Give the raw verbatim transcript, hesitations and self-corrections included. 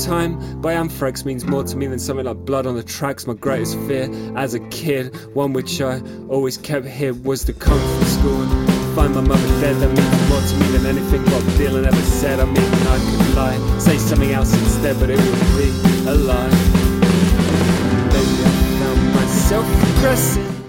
time by anthrax means more to me than something like blood on the tracks. My greatest fear as a kid, one which I always kept hid, was to come from school and find my mother dead. That means more to me than anything Bob Dylan ever said. I mean, I could lie, say something else instead, but it would be a lie. Maybe I found myself regressing